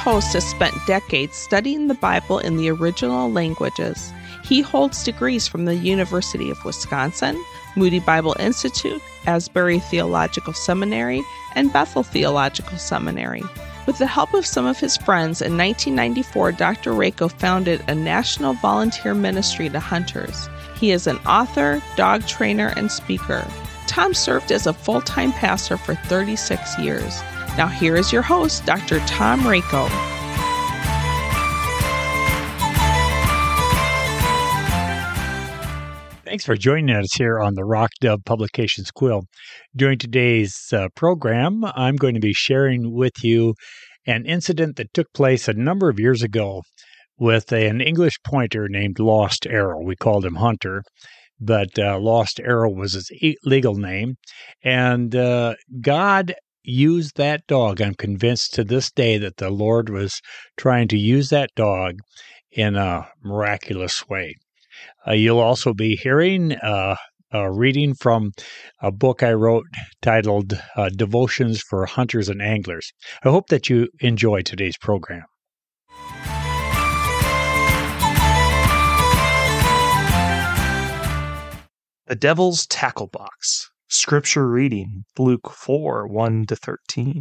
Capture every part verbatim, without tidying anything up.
host has spent decades studying the Bible in the original languages. He holds degrees from the University of Wisconsin, Moody Bible Institute, Asbury Theological Seminary, and Bethel Theological Seminary. With the help of some of his friends, in nineteen ninety-four, Doctor Rako founded a national volunteer ministry to hunters. He is an author, dog trainer, and speaker. Tom served as a full-time pastor for thirty-six years. Now here is your host, Doctor Tom Rako. Thanks for joining us here on the Rock Dove Publications Quill. During today's uh, program, I'm going to be sharing with you an incident that took place a number of years ago with an English pointer named Lost Arrow. We called him Hunter, but uh, Lost Arrow was his e- legal name. And uh, God used that dog. I'm convinced to this day that the Lord was trying to use that dog in a miraculous way. Uh, you'll also be hearing uh, a reading from a book I wrote titled uh, Devotions for Hunters and Anglers. I hope that you enjoy today's program. The Devil's Tackle Box. Scripture reading, Luke four, one to thirteen.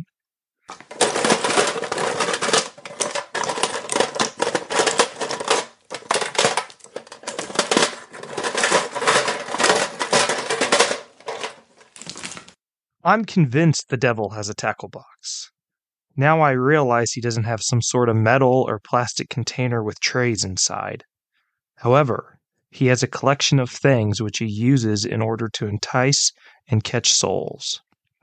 I'm convinced the devil has a tackle box. Now I realize he doesn't have some sort of metal or plastic container with trays inside. However, he has a collection of things which he uses in order to entice and catch souls.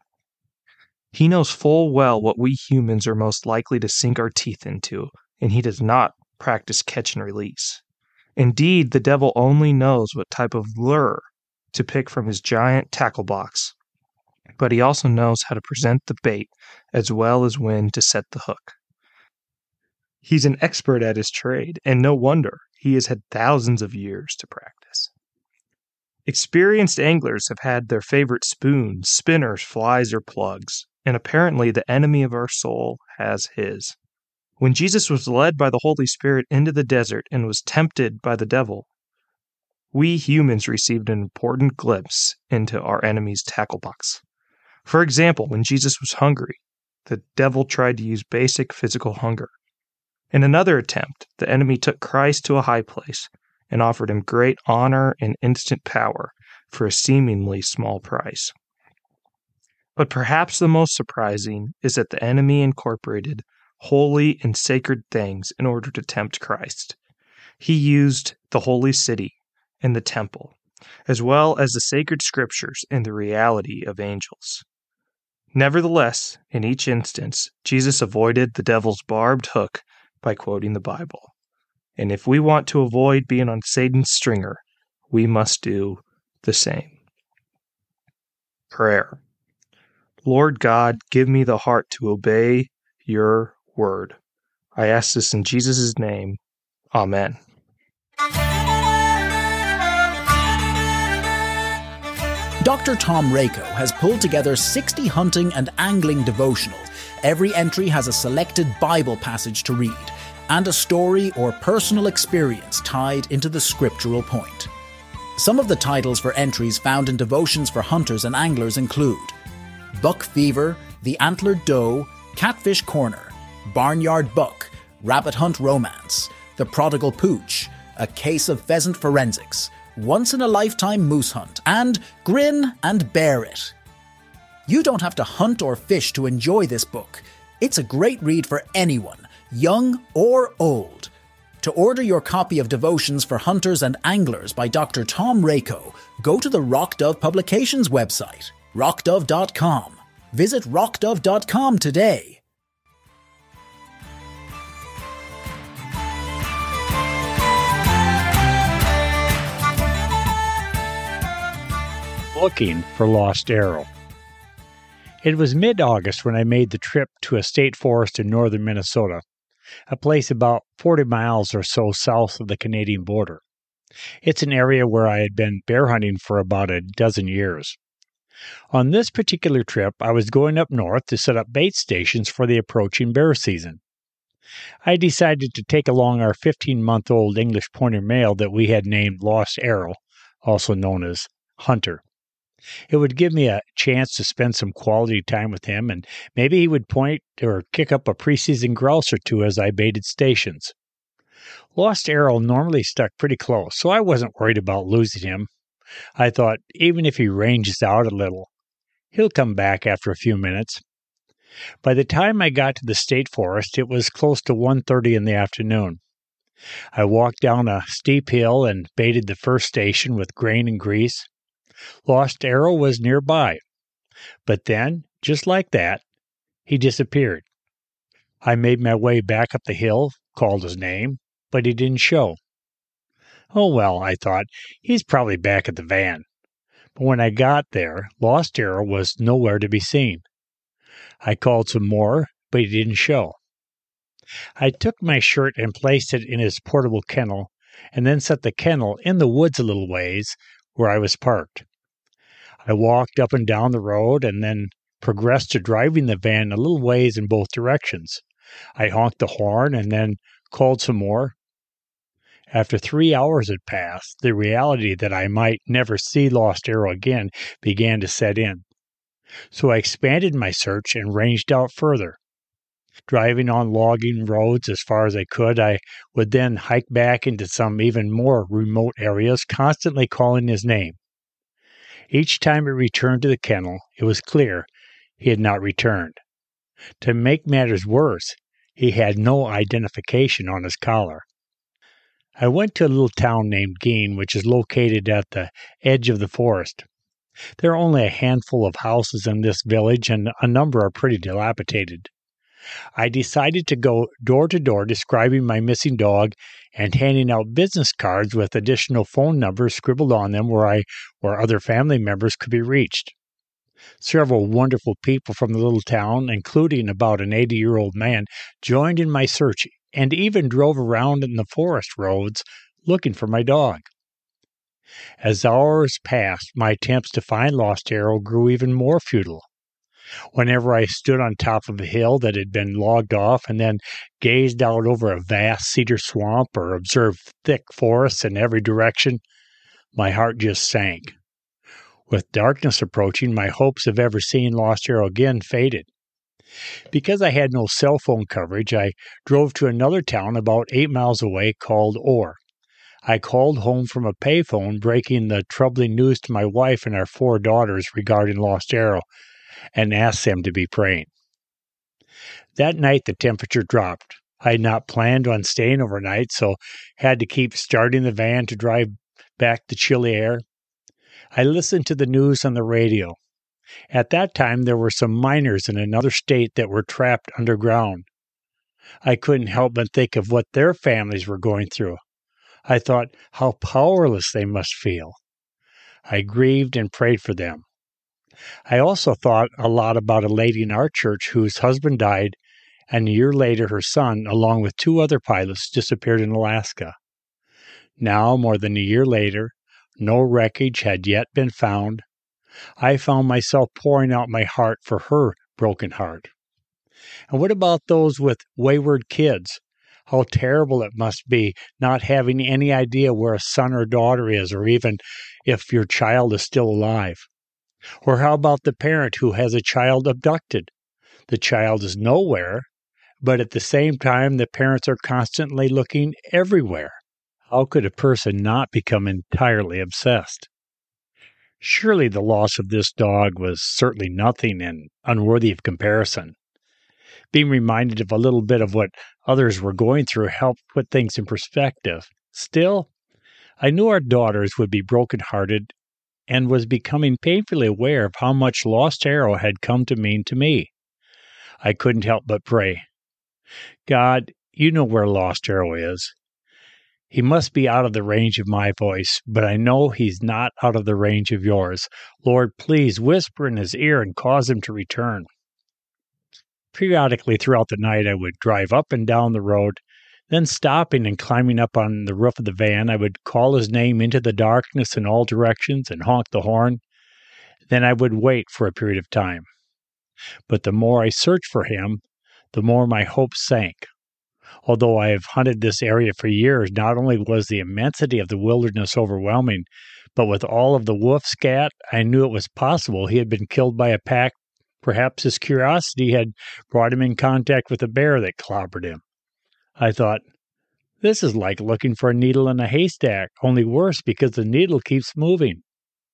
He knows full well what we humans are most likely to sink our teeth into, and he does not practice catch and release. Indeed, the devil only knows what type of lure to pick from his giant tackle box, but he also knows how to present the bait as well as when to set the hook. He's an expert at his trade, and no wonder. He has had thousands of years to practice. Experienced anglers have had their favorite spoons, spinners, flies, or plugs, and apparently the enemy of our soul has his. When Jesus was led by the Holy Spirit into the desert and was tempted by the devil, we humans received an important glimpse into our enemy's tackle box. For example, when Jesus was hungry, the devil tried to use basic physical hunger. In another attempt, the enemy took Christ to a high place and offered him great honor and instant power for a seemingly small price. But perhaps the most surprising is that the enemy incorporated holy and sacred things in order to tempt Christ. He used the holy city and the temple, as well as the sacred scriptures and the reality of angels. Nevertheless, in each instance, Jesus avoided the devil's barbed hook by quoting the Bible. And if we want to avoid being on Satan's stringer, we must do the same. Prayer. Lord God, give me the heart to obey your word. I ask this in Jesus' name. Amen. Doctor Tom Rako has pulled together sixty hunting and angling devotionals. Every entry has a selected Bible passage to read, and a story or personal experience tied into the scriptural point. Some of the titles for entries found in Devotions for Hunters and Anglers include Buck Fever, The Antlered Doe, Catfish Corner, Barnyard Buck, Rabbit Hunt Romance, The Prodigal Pooch, A Case of Pheasant Forensics, Once in a Lifetime Moose Hunt, and Grin and Bear It. You don't have to hunt or fish to enjoy this book. It's a great read for anyone, young or old. To order your copy of Devotions for Hunters and Anglers by Doctor Tom Rako, go to the Rock Dove Publications website, rock dove dot com. Visit rock dove dot com today. Looking for Lost Arrow. It was mid-August when I made the trip to a state forest in northern Minnesota, a place about forty miles or so south of the Canadian border. It's an area where I had been bear hunting for about a dozen years. On this particular trip, I was going up north to set up bait stations for the approaching bear season. I decided to take along our fifteen-month-old English pointer male that we had named Lost Arrow, also known as Hunter. It would give me a chance to spend some quality time with him, and maybe he would point or kick up a preseason grouse or two as I baited stations. Lost Arrow normally stuck pretty close, so I wasn't worried about losing him. I thought, even if he ranges out a little, he'll come back after a few minutes. By the time I got to the state forest, it was close to one thirty in the afternoon. I walked down a steep hill and baited the first station with grain and grease. Lost Arrow was nearby, but then, just like that, he disappeared. I made my way back up the hill, called his name, but he didn't show. Oh well, I thought, he's probably back at the van. But when I got there, Lost Arrow was nowhere to be seen. I called some more, but he didn't show. I took my shirt and placed it in his portable kennel, and then set the kennel in the woods a little ways where I was parked. I walked up and down the road and then progressed to driving the van a little ways in both directions. I honked the horn and then called some more. After three hours had passed, the reality that I might never see Lost Arrow again began to set in. So I expanded my search and ranged out further. Driving on logging roads as far as I could, I would then hike back into some even more remote areas, constantly calling his name. Each time I returned to the kennel, it was clear he had not returned. To make matters worse, he had no identification on his collar. I went to a little town named Gein, which is located at the edge of the forest. There are only a handful of houses in this village, and a number are pretty dilapidated. I decided to go door to door describing my missing dog and handing out business cards with additional phone numbers scribbled on them where I or other family members could be reached. Several wonderful people from the little town, including about an eighty-year-old man, joined in my search and even drove around in the forest roads looking for my dog. As hours passed, my attempts to find Lost Arrow grew even more futile. Whenever I stood on top of a hill that had been logged off and then gazed out over a vast cedar swamp or observed thick forests in every direction, my heart just sank. With darkness approaching, my hopes of ever seeing Lost Arrow again faded. Because I had no cell phone coverage, I drove to another town about eight miles away called Orr. I called home from a payphone, breaking the troubling news to my wife and our four daughters regarding Lost Arrow, and asked them to be praying. That night the temperature dropped. I had not planned on staying overnight, so had to keep starting the van to drive back the chilly air. I listened to the news on the radio. At that time, there were some miners in another state that were trapped underground. I couldn't help but think of what their families were going through. I thought how powerless they must feel. I grieved and prayed for them. I also thought a lot about a lady in our church whose husband died, and a year later her son, along with two other pilots, disappeared in Alaska. Now, more than a year later, no wreckage had yet been found. I found myself pouring out my heart for her broken heart. And what about those with wayward kids? How terrible it must be not having any idea where a son or daughter is, or even if your child is still alive. Or how about the parent who has a child abducted? The child is nowhere, but at the same time the parents are constantly looking everywhere. How could a person not become entirely obsessed? Surely the loss of this dog was certainly nothing and unworthy of comparison. Being reminded of a little bit of what others were going through helped put things in perspective. Still, I knew our daughters would be brokenhearted and was becoming painfully aware of how much Lost Arrow had come to mean to me. I couldn't help but pray, God, you know where Lost Arrow is. He must be out of the range of my voice, but I know he's not out of the range of yours. Lord, please whisper in his ear and cause him to return. Periodically throughout the night, I would drive up and down the road. Then stopping and climbing up on the roof of the van, I would call his name into the darkness in all directions and honk the horn. Then I would wait for a period of time. But the more I searched for him, the more my hopes sank. Although I have hunted this area for years, not only was the immensity of the wilderness overwhelming, but with all of the wolf scat, I knew it was possible he had been killed by a pack. Perhaps his curiosity had brought him in contact with a bear that clobbered him. I thought, this is like looking for a needle in a haystack, only worse because the needle keeps moving.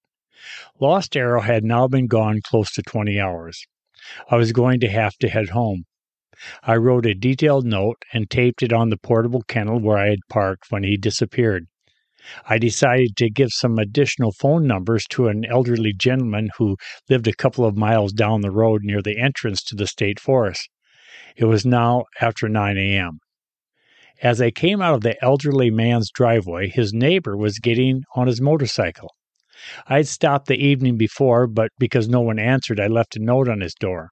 Lost Arrow had now been gone close to twenty hours. I was going to have to head home. I wrote a detailed note and taped it on the portable kennel where I had parked when he disappeared. I decided to give some additional phone numbers to an elderly gentleman who lived a couple of miles down the road near the entrance to the state forest. It was now after nine a.m. As I came out of the elderly man's driveway, his neighbor was getting on his motorcycle. I had stopped the evening before, but because no one answered, I left a note on his door.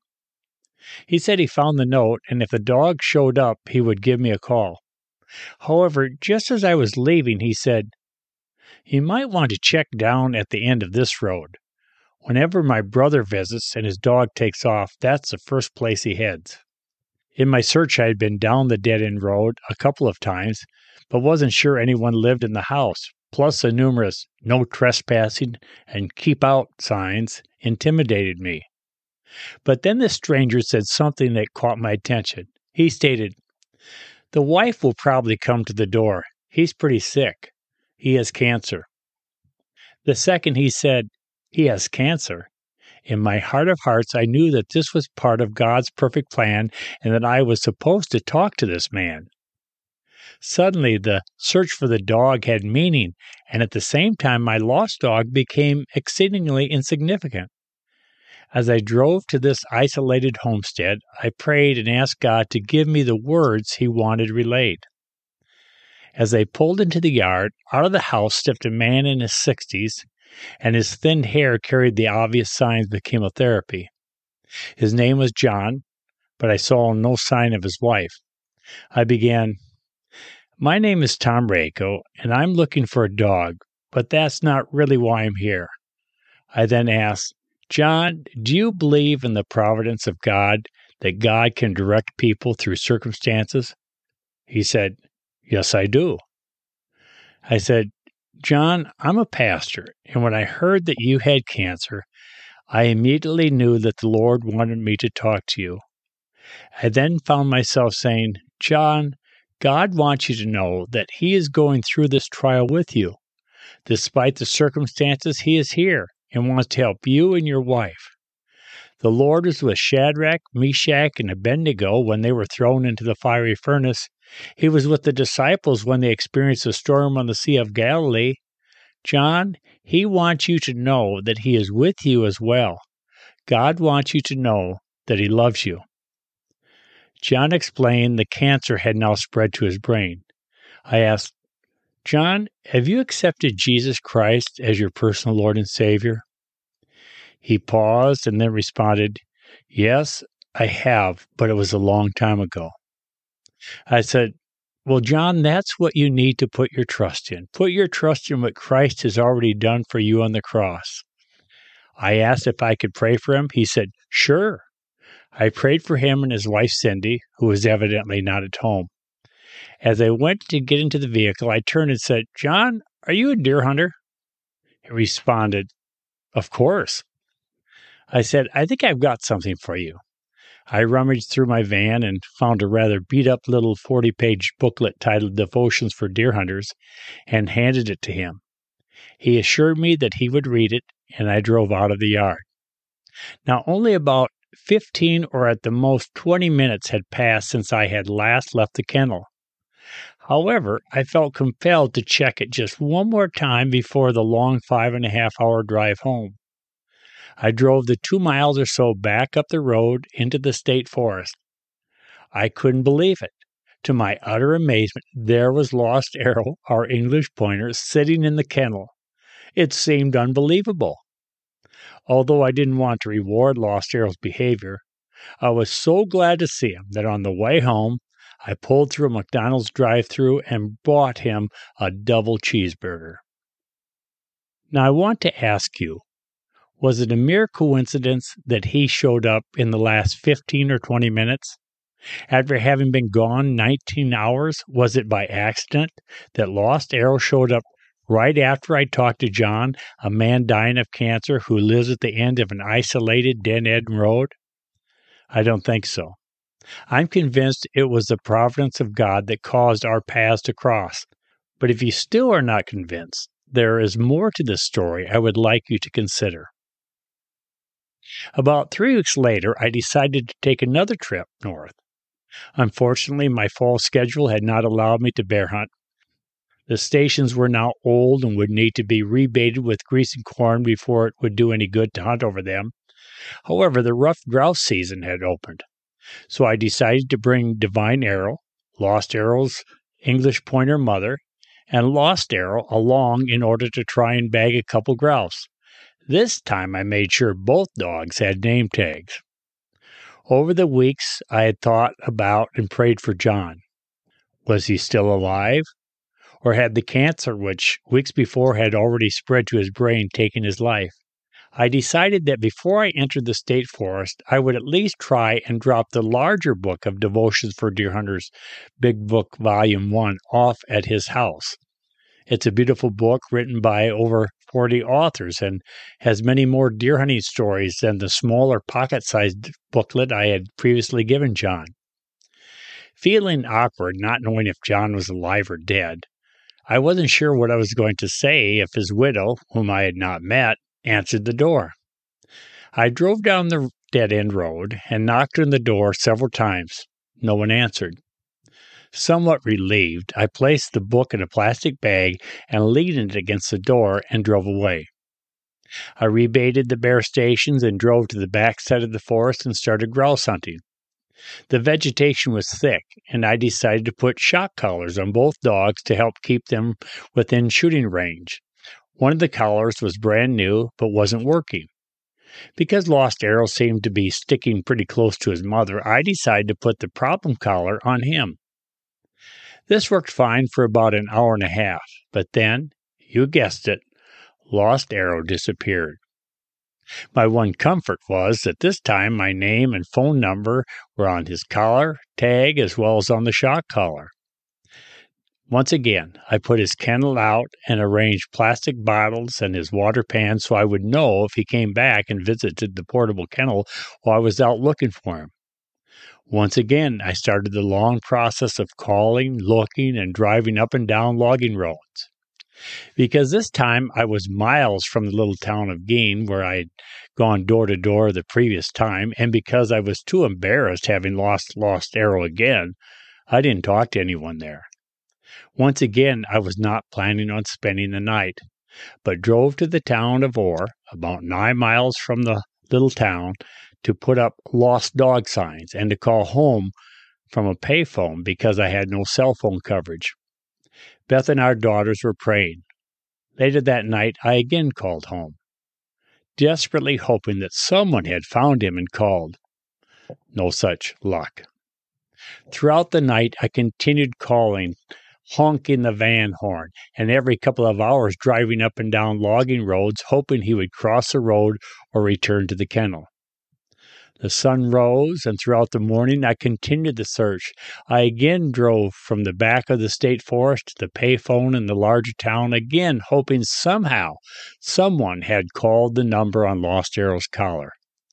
He said he found the note, and if the dog showed up, he would give me a call. However, just as I was leaving, he said, "You might want to check down at the end of this road. Whenever my brother visits and his dog takes off, that's the first place he heads." In my search, I had been down the dead-end road a couple of times, but wasn't sure anyone lived in the house. Plus, the numerous "no trespassing" and "keep out" signs intimidated me. But then the stranger said something that caught my attention. He stated, "The wife will probably come to the door. He's pretty sick. He has cancer." The second he said, "He has cancer," in my heart of hearts, I knew that this was part of God's perfect plan and that I was supposed to talk to this man. Suddenly, the search for the dog had meaning, and at the same time, my lost dog became exceedingly insignificant. As I drove to this isolated homestead, I prayed and asked God to give me the words He wanted relayed. As I pulled into the yard, out of the house stepped a man in his sixties, and his thin hair carried the obvious signs of chemotherapy. His name was John, but I saw no sign of his wife. I began, "My name is Tom Rako, and I'm looking for a dog, but that's not really why I'm here." I then asked, "John, do you believe in the providence of God, that God can direct people through circumstances?" He said, "Yes, I do." I said, "John, I'm a pastor, and when I heard that you had cancer, I immediately knew that the Lord wanted me to talk to you. I then found myself saying, 'John, God wants you to know that He is going through this trial with you. Despite the circumstances, He is here and wants to help you and your wife. The Lord was with Shadrach, Meshach, and Abednego when they were thrown into the fiery furnace. He was with the disciples when they experienced a storm on the Sea of Galilee. John, He wants you to know that He is with you as well. God wants you to know that He loves you." John explained the cancer had now spread to his brain. I asked, "John, have you accepted Jesus Christ as your personal Lord and Savior?" He paused and then responded, "Yes, I have, but it was a long time ago." I said, "Well, John, that's what you need to put your trust in. Put your trust in what Christ has already done for you on the cross." I asked if I could pray for him. He said, "Sure." I prayed for him and his wife, Cindy, who was evidently not at home. As I went to get into the vehicle, I turned and said, "John, are you a deer hunter?" He responded, "Of course." I said, "I think I've got something for you." I rummaged through my van and found a rather beat-up little forty-page booklet titled Devotions for Deer Hunters and handed it to him. He assured me that he would read it, and I drove out of the yard. Now, only about fifteen or at the most twenty minutes had passed since I had last left the kennel. However, I felt compelled to check it just one more time before the long five and a half hour drive home. I drove the two miles or so back up the road into the state forest. I couldn't believe it. To my utter amazement, there was Lost Arrow, our English pointer, sitting in the kennel. It seemed unbelievable. Although I didn't want to reward Lost Arrow's behavior, I was so glad to see him that on the way home, I pulled through a McDonald's drive-thru and bought him a double cheeseburger. Now I want to ask you, was it a mere coincidence that he showed up in the last fifteen or twenty minutes? After having been gone nineteen hours, was it by accident that Lost Arrow showed up right after I talked to John, a man dying of cancer who lives at the end of an isolated dead-end road? I don't think so. I'm convinced it was the providence of God that caused our paths to cross. But if you still are not convinced, there is more to this story I would like you to consider. About three weeks later, I decided to take another trip north. Unfortunately, my fall schedule had not allowed me to bear hunt. The stations were now old and would need to be rebaited with grease and corn before it would do any good to hunt over them. However, the rough grouse season had opened, so I decided to bring Divine Arrow, Lost Arrow's English pointer mother, and Lost Arrow along in order to try and bag a couple grouse. This time I made sure both dogs had name tags. Over the weeks, I had thought about and prayed for John. Was he still alive? Or had the cancer, which weeks before had already spread to his brain, taken his life? I decided that before I entered the state forest, I would at least try and drop the larger book of Devotions for Deer Hunters, Big Book Volume one, off at his house. It's a beautiful book written by over forty authors and has many more deer hunting stories than the smaller pocket-sized booklet I had previously given John. Feeling awkward, not knowing if John was alive or dead, I wasn't sure what I was going to say if his widow, whom I had not met, answered the door. I drove down the dead-end road and knocked on the door several times. No one answered. Somewhat relieved, I placed the book in a plastic bag and leaned it against the door and drove away. I rebaited the bear stations and drove to the back side of the forest and started grouse hunting. The vegetation was thick, and I decided to put shock collars on both dogs to help keep them within shooting range. One of the collars was brand new, but wasn't working. Because Lost Arrow seemed to be sticking pretty close to his mother, I decided to put the problem collar on him. This worked fine for about an hour and a half, but then, you guessed it, Lost Arrow disappeared. My one comfort was that this time my name and phone number were on his collar, tag, as well as on the shock collar. Once again, I put his kennel out and arranged plastic bottles and his water pan so I would know if he came back and visited the portable kennel while I was out looking for him. Once again, I started the long process of calling, looking, and driving up and down logging roads. Because this time I was miles from the little town of Gein, where I had gone door to door the previous time, and because I was too embarrassed having lost Lost Arrow again, I didn't talk to anyone there. Once again, I was not planning on spending the night, but drove to the town of Orr, about nine miles from the little town, to put up lost dog signs and to call home from a payphone because I had no cell phone coverage. Beth and our daughters were praying. Later that night, I again called home, desperately hoping that someone had found him and called. No such luck. Throughout the night, I continued calling, honking the van horn, and every couple of hours driving up and down logging roads, hoping he would cross the road or return to the kennel. The sun rose, and throughout the morning I continued the search. I again drove from the back of the state forest to the payphone in the larger town, again hoping somehow someone had called the number on Lost Arrow's collar.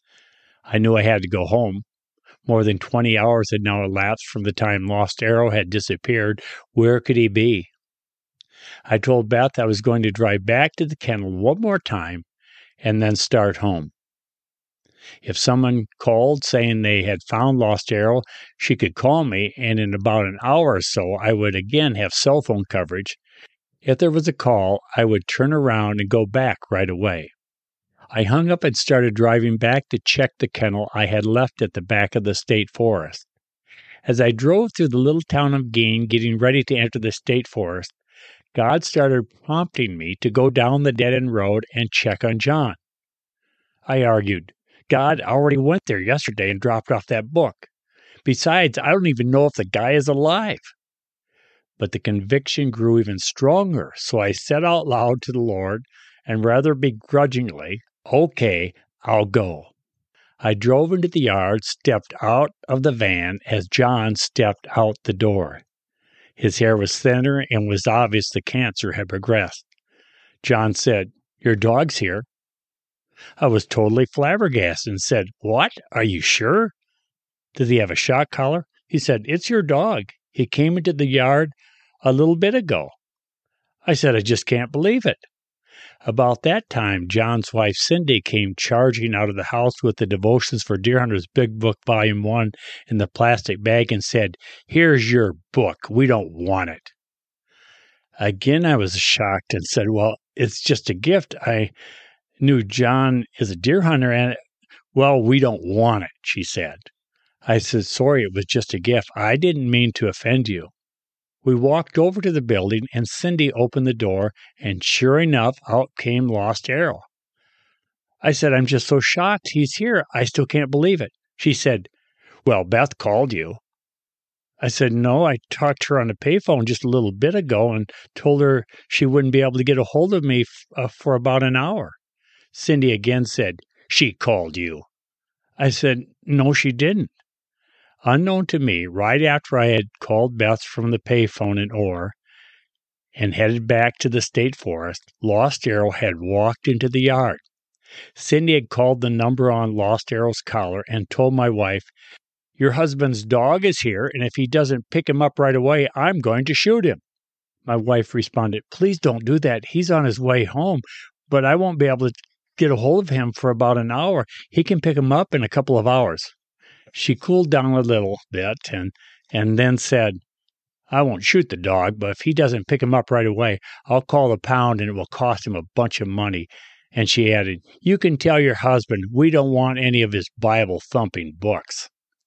I knew I had to go home. More than twenty hours had now elapsed from the time Lost Arrow had disappeared. Where could he be? I told Beth I was going to drive back to the kennel one more time and then start home. If someone called saying they had found Lost Arrow, she could call me, and in about an hour or so I would again have cell phone coverage. If there was a call, I would turn around and go back right away. I hung up and started driving back to check the kennel I had left at the back of the state forest. As I drove through the little town of Gein, getting ready to enter the state forest, God started prompting me to go down the dead-end road and check on John. I argued, God already went there yesterday and dropped off that book. Besides, I don't even know if the guy is alive. But the conviction grew even stronger, so I said out loud to the Lord, and rather begrudgingly, okay, I'll go. I drove into the yard, stepped out of the van as John stepped out the door. His hair was thinner and was obvious the cancer had progressed. John said, "Your dog's here." I was totally flabbergasted and said, "What? Are you sure? Does he have a shock collar?" He said, "It's your dog. He came into the yard a little bit ago." I said, "I just can't believe it." About that time, John's wife Cindy came charging out of the house with the Devotions for Deer Hunters Big Book Volume one in the plastic bag and said, "Here's your book. We don't want it." Again, I was shocked and said, "Well, it's just a gift. I knew John is a deer hunter and, well, we don't want it," she said. I said, "Sorry, it was just a gift. I didn't mean to offend you." We walked over to the building, and Cindy opened the door, and sure enough, out came Lost Arrow. I said, "I'm just so shocked. He's here. I still can't believe it." She said, "Well, Beth called you." I said, "No, I talked to her on the payphone just a little bit ago and told her she wouldn't be able to get a hold of me f- uh, for about an hour." Cindy again said, "She called you." I said, "No, she didn't." Unknown to me, right after I had called Beth from the payphone in Orr and headed back to the state forest, Lost Arrow had walked into the yard. Cindy had called the number on Lost Arrow's collar and told my wife, "Your husband's dog is here, and if he doesn't pick him up right away, I'm going to shoot him." My wife responded, "Please don't do that. He's on his way home, but I won't be able to get a hold of him for about an hour. He can pick him up in a couple of hours." She cooled down a little bit and, and then said, "I won't shoot the dog, but if he doesn't pick him up right away, I'll call the pound and it will cost him a bunch of money." And she added, "You can tell your husband we don't want any of his Bible-thumping books."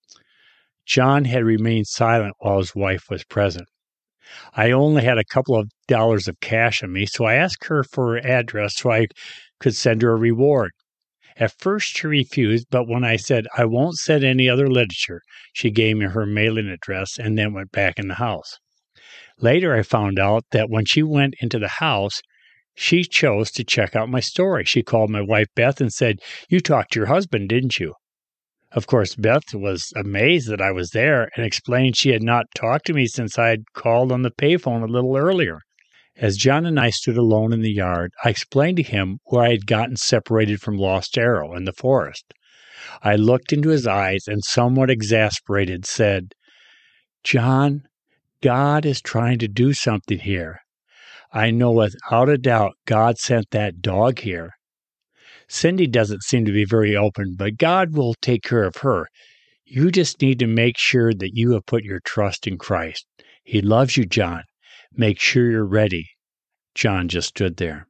John had remained silent while his wife was present. I only had a couple of dollars of cash on me, so I asked her for her address so I could send her a reward. At first she refused, but when I said I won't send any other literature, she gave me her mailing address and then went back in the house. Later I found out that when she went into the house, she chose to check out my story. She called my wife Beth and said, "You talked to your husband, didn't you?" Of course, Beth was amazed that I was there and explained she had not talked to me since I had called on the payphone a little earlier. As John and I stood alone in the yard, I explained to him where I had gotten separated from Lost Arrow in the forest. I looked into his eyes and, somewhat exasperated, said, "John, God is trying to do something here. I know without a doubt God sent that dog here. Cindy doesn't seem to be very open, but God will take care of her. You just need to make sure that you have put your trust in Christ. He loves you, John. Make sure you're ready." John just stood there.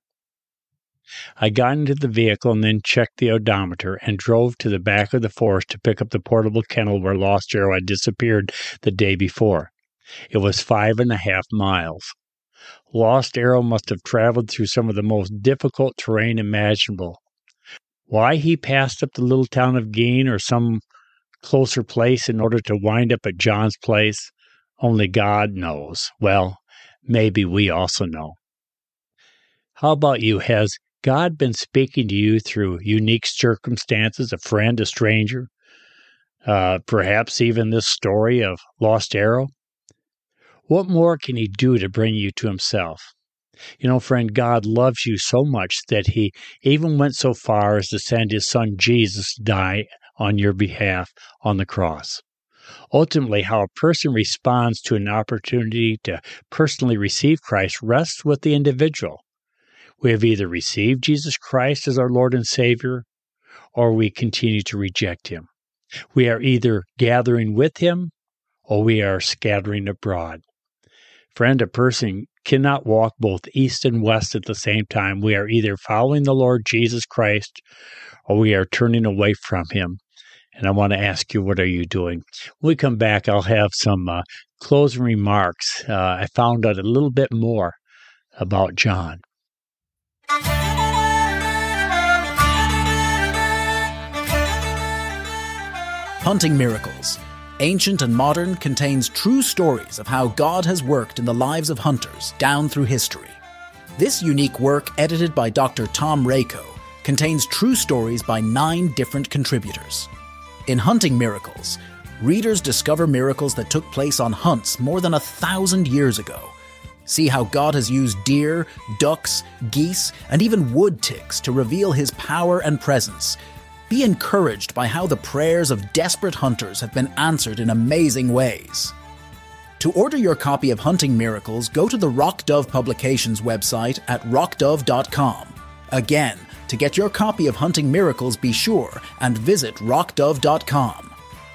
I got into the vehicle and then checked the odometer and drove to the back of the forest to pick up the portable kennel where Lost Arrow had disappeared the day before. It was five and a half miles. Lost Arrow must have traveled through some of the most difficult terrain imaginable. Why he passed up the little town of Gein or some closer place in order to wind up at John's place, only God knows. Well, maybe we also know. How about you? Has God been speaking to you through unique circumstances, a friend, a stranger, uh, perhaps even this story of Lost Arrow? What more can he do to bring you to himself? You know, friend, God loves you so much that he even went so far as to send his son Jesus to die on your behalf on the cross. Ultimately, how a person responds to an opportunity to personally receive Christ rests with the individual. We have either received Jesus Christ as our Lord and Savior, or we continue to reject him. We are either gathering with him, or we are scattering abroad. Friend, a person cannot walk both east and west at the same time. We are either following the Lord Jesus Christ, or we are turning away from him. And I want to ask you, what are you doing? When we come back, I'll have some uh, closing remarks. Uh, I found out a little bit more about John. Hunting Miracles, Ancient and Modern, contains true stories of how God has worked in the lives of hunters down through history. This unique work, edited by Doctor Tom Rako, contains true stories by nine different contributors. In Hunting Miracles, readers discover miracles that took place on hunts more than a thousand years ago. See how God has used deer, ducks, geese, and even wood ticks to reveal his power and presence. Be encouraged by how the prayers of desperate hunters have been answered in amazing ways. To order your copy of Hunting Miracles, go to the Rock Dove Publications website at rock dove dot com. Again, to get your copy of Hunting Miracles, be sure and visit rock dove dot com.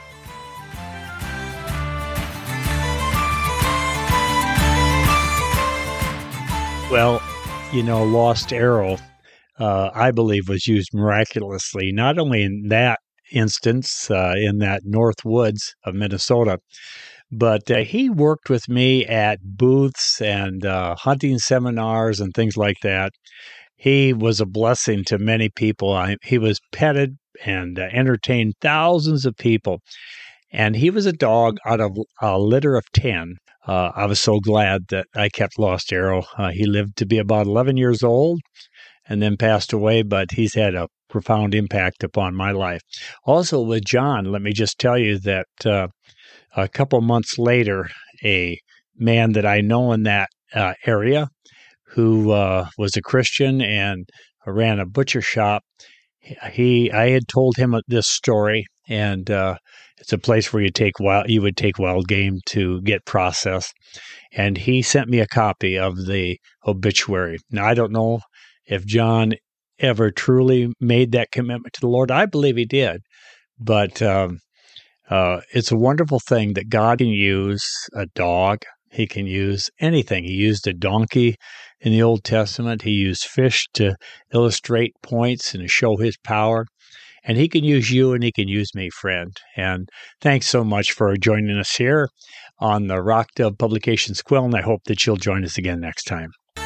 Well, you know, Lost Arrow, uh, I believe, was used miraculously, not only in that instance, uh, in that North Woods of Minnesota, but uh, he worked with me at booths and uh, hunting seminars and things like that. He was a blessing to many people. I, he was petted and uh, entertained thousands of people. And he was a dog out of a litter of ten. Uh, I was so glad that I kept Lost Arrow. Uh, he lived to be about eleven years old and then passed away, but he's had a profound impact upon my life. Also with John, let me just tell you that uh, a couple months later, a man that I know in that uh, area who uh, was a Christian and ran a butcher shop, he I had told him this story, and uh, it's a place where you take wild, you would take wild game to get processed. And he sent me a copy of the obituary. Now, I don't know if John ever truly made that commitment to the Lord. I believe he did. But um, uh, it's a wonderful thing that God can use a dog. He can use anything. He used a donkey in the Old Testament. He used fish to illustrate points and to show his power. And he can use you and he can use me, friend. And thanks so much for joining us here on the Rock Dove Publications Quill, and I hope that you'll join us again next time.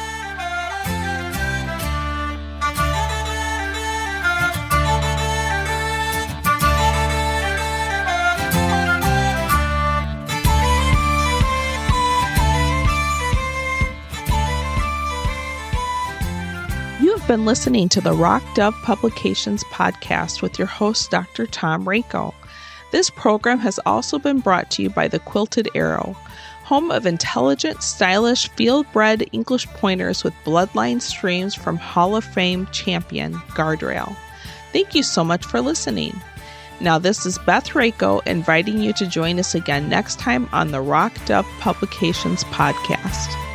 Been listening to the Rock Dove Publications podcast with your host, Doctor Tom Rako. This program has also been brought to you by the Quilted Arrow, home of intelligent, stylish, field-bred English pointers with bloodline streams from Hall of Fame champion Guardrail. Thank you so much for listening. Now, this is Beth Rako inviting you to join us again next time on the Rock Dove Publications podcast.